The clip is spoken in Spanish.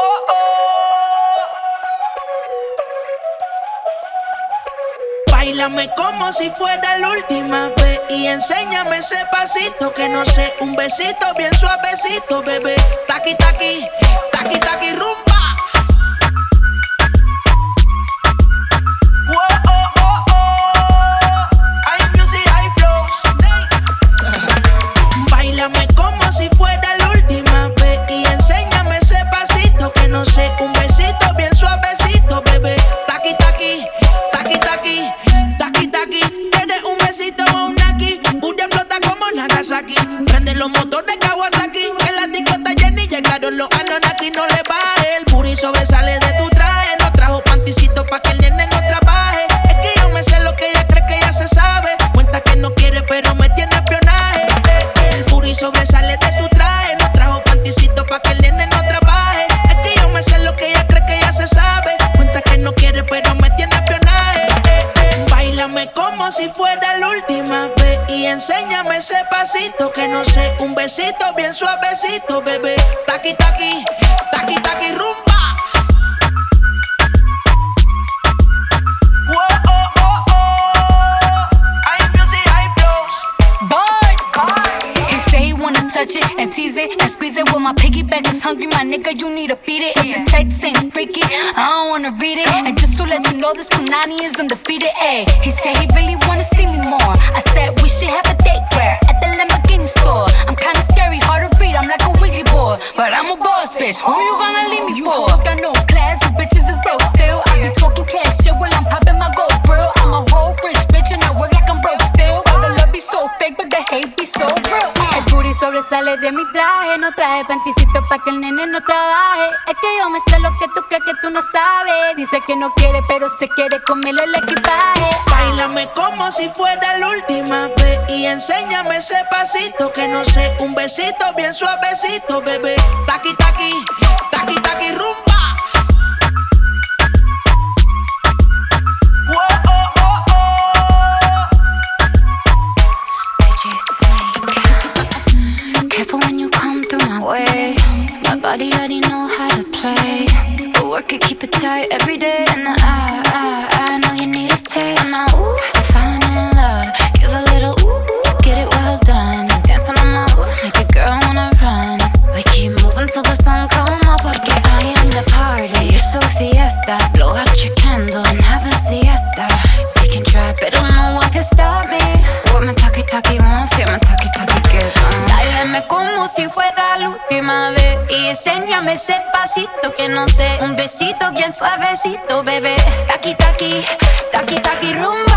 Báilame como si fuera la última vez y enséñame ese pasito que no sé, un besito bien suavecito, bebé. Taqui, taqui, taqui, taqui, rumba. Báilame como si fuera la última vez y enséñame ese pasito que no sé, un besito bien suavecito, bebé. Taqui, taqui, taqui, taqui, taqui, taqui. ¿Quieres un besito o un aquí? Booty explota como Nagasaki. Prende los motores Kawasaki. En la discota Jenny llegaron los Anunnaki. No le baje, el booty sobresale de tu traje. No trajo panticito pa' que el nene no trabaje. Es que yo me sé lo que ella cree que ya se sabe. Cuenta que no quiere pero me tiene espionaje. El booty sobresale de tu traje. No trajo panticito pa' que el nene no trabaje. Es que yo me sé lo que ella cree que ya se sabe. Cuenta que no quiere pero me tiene espionaje. Báilame como si fuera la última vez y enséñame ese pasito que no sé, un besito bien suavecito, bebé. Taqui, taqui, taqui, taqui, rumba. Touch it and tease it and squeeze it. When my piggyback is hungry, my nigga, you need to feed it. If the text ain't freaky, I don't wanna read it. And just to let you know, this Punani is undefeated. Ayy, he said he really wanna see me more. I said we should have a date where at the Lamborghini store. I'm kinda scary, hard to read, I'm like a Ouija board, but I'm a boss bitch. Who you gonna leave me for? You hoes got no class, you bitches is broke still. I be talking cash shit while I'm popping my gold grill. I'm a whole rich bitch and I work like I'm broke still. All the love be so fake, but the hate be so real. El booty sobresale de mi traje. No traje panticito pa' que el nene no trabaje. Es que yo me sé lo que tú crees que tú no sabes. Dice que no quiere pero se quiere comerle el equipaje. Báilame como si fuera la última vez y enséñame ese pasito que no sé, un besito bien suavecito, bebé. Taqui, taqui, taqui, taqui, rumba. Careful when you come through my way. My body already know how to play. But work it, keep it tight every day. And I know you need a taste. And now, ooh, I'm falling in love. Give a little ooh, get it well done. Dance on my ooh, make a girl wanna run. We keep moving till the sun come up. Porque I am the party. It's a fiesta. Blow out your candles and have a siesta. We can try, but don't know what can stop me. What my talkie wants, yeah, my talkie gets on. Báilame como si fuera la última vez y enséñame ese pasito que no sé, un besito bien suavecito, bebé. Taqui, taqui, taqui, taqui, rumba.